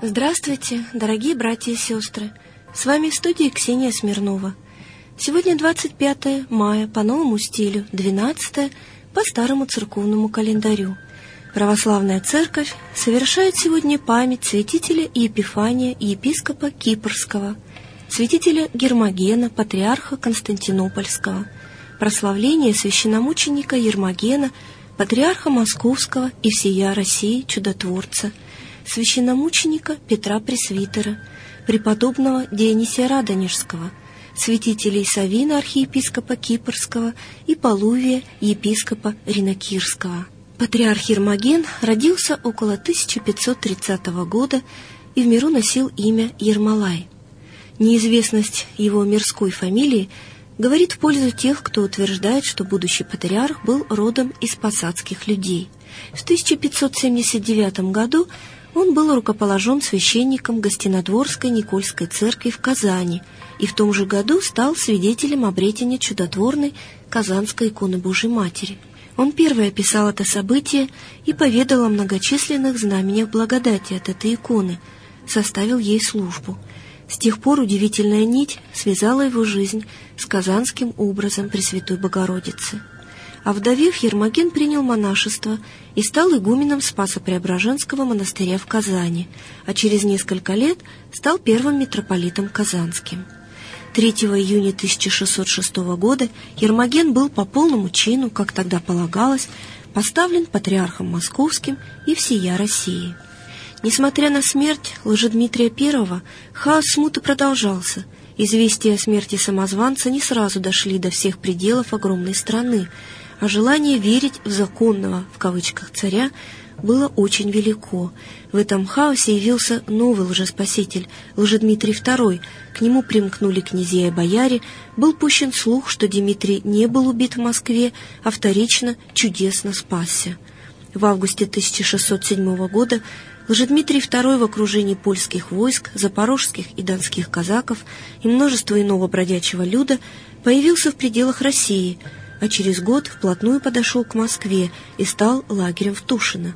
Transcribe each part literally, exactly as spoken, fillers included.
Здравствуйте, дорогие братья и сестры! С вами в студии Ксения Смирнова. Сегодня двадцать пятое мая по новому стилю, двенадцатое по старому церковному календарю. Православная Церковь совершает сегодня память святителя Епифания и епископа Кипрского, святителя Гермогена, патриарха Константинопольского, прославление священномученика Ермогена, патриарха Московского и всея России чудотворца, священномученика Петра Пресвитера, преподобного Дионисия Радонежского, святителей Савина, архиепископа Кипрского, и Полувия, епископа Ринокирского. Патриарх Ермоген родился около тысяча пятьсот тридцатого года и в миру носил имя Ермолай. Неизвестность его мирской фамилии говорит в пользу тех, кто утверждает, что будущий патриарх был родом из посадских людей. В тысяча пятьсот семьдесят девятом году он был рукоположен священником Гостинодворской Никольской церкви в Казани и в том же году стал свидетелем обретения чудотворной Казанской иконы Божией Матери. Он первый описал это событие и поведал о многочисленных знамениях благодати от этой иконы, составил ей службу. С тех пор удивительная нить связала его жизнь с казанским образом Пресвятой Богородицы. Овдовев, Ермоген принял монашество и стал игуменом Спасо-Преображенского монастыря в Казани, а через несколько лет стал первым митрополитом Казанским. третьего июня тысяча шестьсот шестого года Ермоген был по полному чину, как тогда полагалось, поставлен патриархом Московским и всея России. Несмотря на смерть Лжедмитрия Первого, хаос смуты продолжался. Известия о смерти самозванца не сразу дошли до всех пределов огромной страны, а желание верить в «законного» в кавычках царя было очень велико. В этом хаосе явился новый лжеспаситель, Лжедмитрий Второй. К нему примкнули князья и бояре. Был пущен слух, что Дмитрий не был убит в Москве, а вторично чудесно спасся. В августе тысяча шестьсот седьмого года Лжедмитрий Второй в окружении польских войск, запорожских и донских казаков и множества иного бродячего люда появился в пределах России, а через год вплотную подошел к Москве и стал лагерем в Тушино.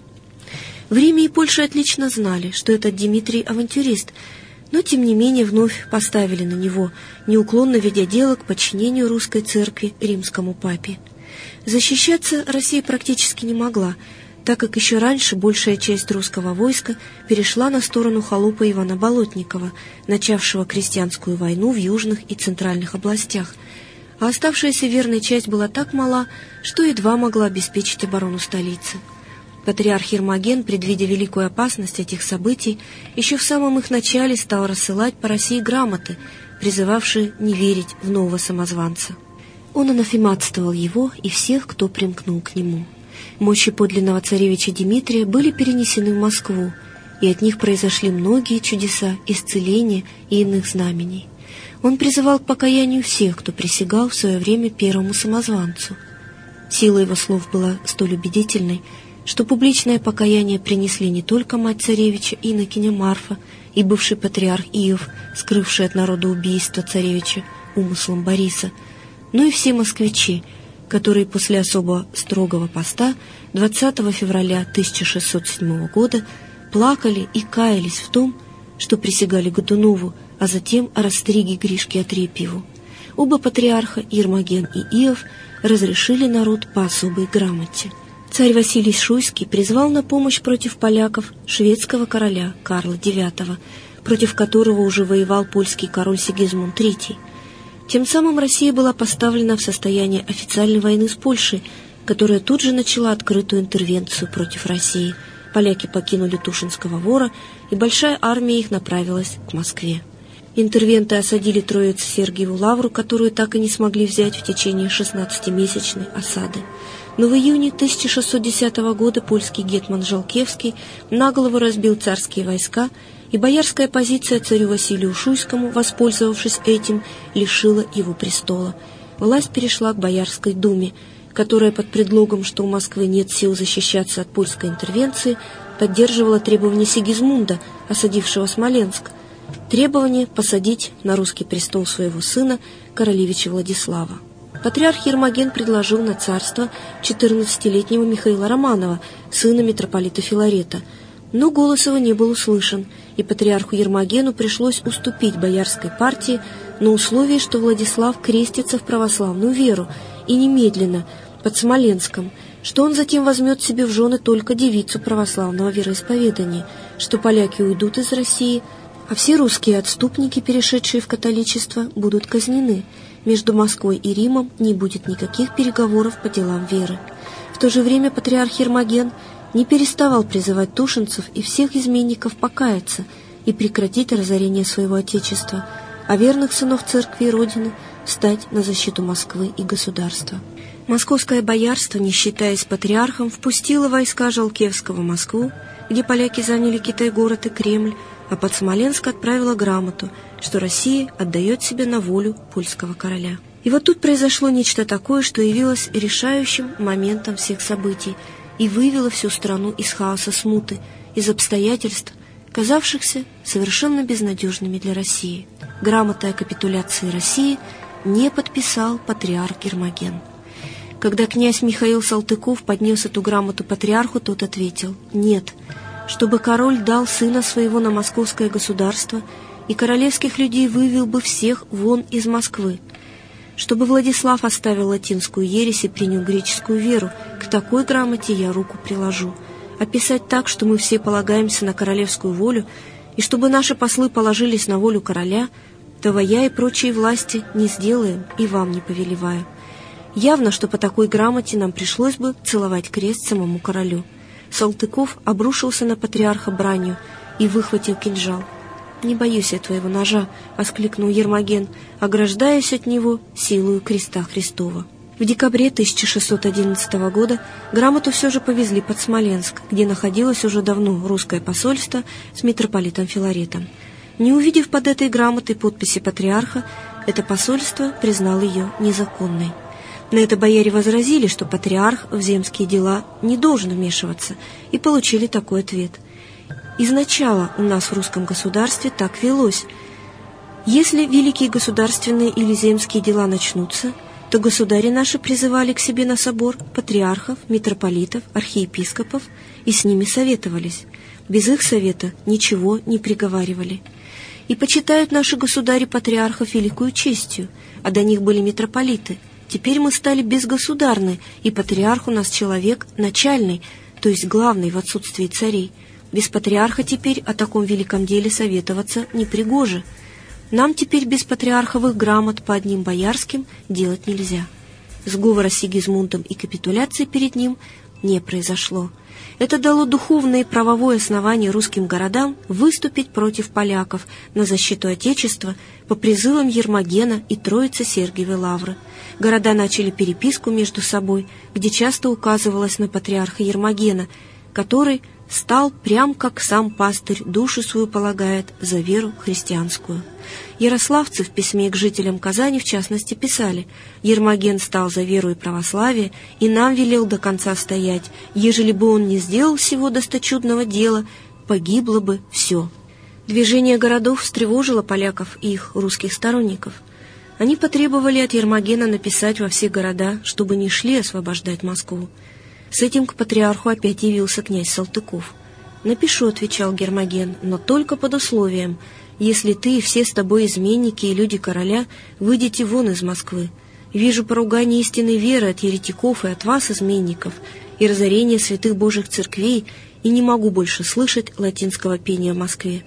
В Риме и Польше отлично знали, что этот Дмитрий авантюрист, но тем не менее вновь поставили на него, неуклонно ведя дело к подчинению русской церкви римскому папе. Защищаться Россия практически не могла, так как еще раньше большая часть русского войска перешла на сторону холопа Ивана Болотникова, начавшего крестьянскую войну в южных и центральных областях, а оставшаяся верная часть была так мала, что едва могла обеспечить оборону столицы. Патриарх Ермоген, предвидя великую опасность этих событий, еще в самом их начале стал рассылать по России грамоты, призывавшие не верить в нового самозванца. Он анафематствовал его и всех, кто примкнул к нему. Мощи подлинного царевича Дмитрия были перенесены в Москву, и от них произошли многие чудеса, исцеления и иных знамений. Он призывал к покаянию всех, кто присягал в свое время первому самозванцу. Сила его слов была столь убедительной, что публичное покаяние принесли не только мать царевича инокиня Марфа и бывший патриарх Иов, скрывший от народа убийство царевича умыслом Бориса, но и все москвичи, которые после особо строгого поста двадцатого февраля тысяча шестьсот седьмого года плакали и каялись в том, что присягали Годунову, а затем о растриге Гришке Отрепьеву. Оба патриарха, Ермоген и Иов, разрешили народ по особой грамоте. Царь Василий Шуйский призвал на помощь против поляков шведского короля Карла Девятого, против которого уже воевал польский король Сигизмунд Третий. Тем самым Россия была поставлена в состояние официальной войны с Польшей, которая тут же начала открытую интервенцию против России. Поляки покинули Тушинского Вора, и большая армия их направилась к Москве. Интервенты осадили Троице-Сергиеву лавру, которую так и не смогли взять в течение шестнадцатимесячной осады. Но в июне тысяча шестьсот десятого года польский гетман Жалкевский наголову разбил царские войска, и боярская оппозиция царю Василию Шуйскому, воспользовавшись этим, лишила его престола. Власть перешла к Боярской думе, которая под предлогом, что у Москвы нет сил защищаться от польской интервенции, поддерживала требования Сигизмунда, осадившего Смоленск, требование посадить на русский престол своего сына, королевича Владислава. Патриарх Ермоген предложил на царство четырнадцатилетнего Михаила Романова, сына митрополита Филарета, Но голос его не был услышан, и патриарху Ермогену пришлось уступить боярской партии на условии, что Владислав крестится в православную веру, и немедленно, под Смоленском, что он затем возьмет себе в жены только девицу православного вероисповедания, что поляки уйдут из России, а все русские отступники, перешедшие в католичество, будут казнены. Между Москвой и Римом не будет никаких переговоров по делам веры. В то же время патриарх Ермоген не переставал призывать тушинцев и всех изменников покаяться и прекратить разорение своего отечества, а верных сынов церкви и Родины встать на защиту Москвы и государства. Московское боярство, не считаясь патриархом, впустило войска Жалкевского в Москву, где поляки заняли Китай-город и Кремль, а под Смоленск отправила грамоту, что Россия отдает себя на волю польского короля. И вот тут произошло нечто такое, что явилось решающим моментом всех событий и вывело всю страну из хаоса смуты, из обстоятельств, казавшихся совершенно безнадежными для России. Грамоты о капитуляции России не подписал патриарх Ермоген. Когда князь Михаил Салтыков поднес эту грамоту патриарху, тот ответил: «Нет, чтобы король дал сына своего на московское государство и королевских людей вывел бы всех вон из Москвы. Чтобы Владислав оставил латинскую ересь и принял греческую веру, к такой грамоте я руку приложу. А писать так, что мы все полагаемся на королевскую волю, и чтобы наши послы положились на волю короля, того я и прочие власти не сделаем и вам не повелеваю. Явно, что по такой грамоте нам пришлось бы целовать крест самому королю». Салтыков обрушился на патриарха бранью и выхватил кинжал. «Не боюсь я твоего ножа», — воскликнул Ермоген, ограждаясь от него силою креста Христова. В декабре тысяча шестьсот одиннадцатого года грамоту все же повезли под Смоленск, где находилось уже давно русское посольство с митрополитом Филаретом. Не увидев под этой грамотой подписи патриарха, это посольство признало ее незаконной. На это бояре возразили, что патриарх в земские дела не должен вмешиваться, и получили такой ответ: «Изначало у нас в русском государстве так велось. Если великие государственные или земские дела начнутся, то государи наши призывали к себе на собор патриархов, митрополитов, архиепископов и с ними советовались. Без их совета ничего не приговаривали. И почитают наши государи патриархов великую честью, а до них были митрополиты. Теперь мы стали безгосударны, и патриарх у нас человек начальный, то есть главный в отсутствии царей. Без патриарха теперь о таком великом деле советоваться непригоже. Нам теперь без патриарховых грамот по одним боярским делать нельзя». Сговора с Сигизмундом и капитуляции перед ним не произошло. Это дало духовное и правовое основание русским городам выступить против поляков на защиту Отечества по призывам Ермогена и Троицы Сергиевой Лавры. Города начали переписку между собой, где часто указывалось на патриарха Ермогена, который стал прям как сам пастырь душу свою полагает за веру христианскую. Ярославцы в письме к жителям Казани в частности писали: «Ермоген стал за веру и православие, и нам велел до конца стоять. Ежели бы он не сделал всего досточудного дела, погибло бы все». Движение городов встревожило поляков и их русских сторонников. Они потребовали от Ермогена написать во все города, чтобы не шли освобождать Москву. С этим к патриарху опять явился князь Салтыков. «Напишу», — отвечал Ермоген, — «но только под условием, если ты и все с тобой изменники и люди короля выйдете вон из Москвы. Вижу поругание истинной веры от еретиков и от вас, изменников, и разорение святых божьих церквей, и не могу больше слышать латинского пения в Москве».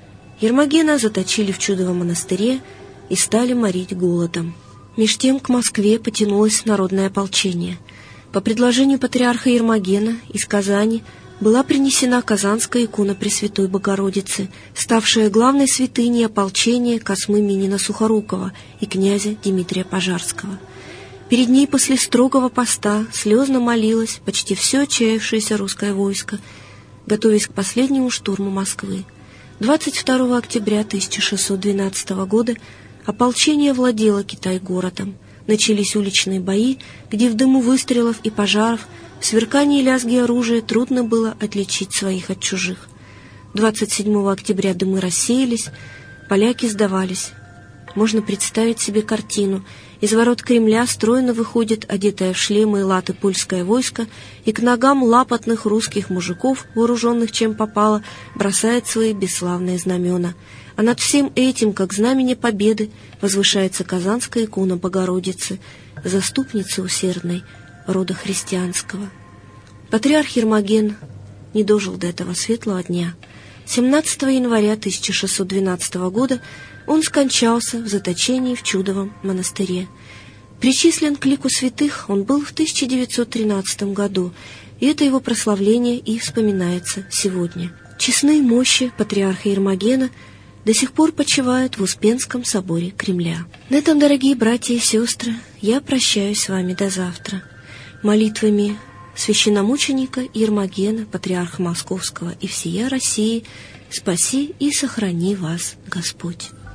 Ермогена заточили в Чудовом монастыре и стали морить голодом. Меж тем к Москве потянулось народное ополчение. По предложению патриарха Ермогена из Казани была принесена казанская икона Пресвятой Богородицы, ставшая главной святыней ополчения Космы Минина Сухорукова и князя Дмитрия Пожарского. Перед ней после строгого поста слезно молилось почти все отчаявшееся русское войско, готовясь к последнему штурму Москвы. двадцать второго октября тысяча шестьсот двенадцатого года ополчение владело Китай-городом. Начались уличные бои, где в дыму выстрелов и пожаров, в сверкании и лязге оружия трудно было отличить своих от чужих. двадцать седьмого октября дымы рассеялись, поляки сдавались. можно представить себе картину. Из ворот Кремля стройно выходит, одетое в шлемы и латы, польское войско, и к ногам лапотных русских мужиков, вооруженных чем попало, бросает свои бесславные знамена. А над всем этим, как знамение победы, возвышается казанская икона Богородицы, заступницы усердной рода христианского. Патриарх Ермоген не дожил до этого светлого дня. семнадцатого января тысяча шестьсот двенадцатого года он скончался в заточении в Чудовом монастыре. Причислен к лику святых он был в тысяча девятьсот тринадцатом году, и это его прославление и вспоминается сегодня. Честные мощи патриарха Ермогена до сих пор почивают в Успенском соборе Кремля. На этом, дорогие братья и сестры, я прощаюсь с вами до завтра. Молитвами священномученика Ермогена, патриарха Московского и всея России, спаси и сохрани вас Господь.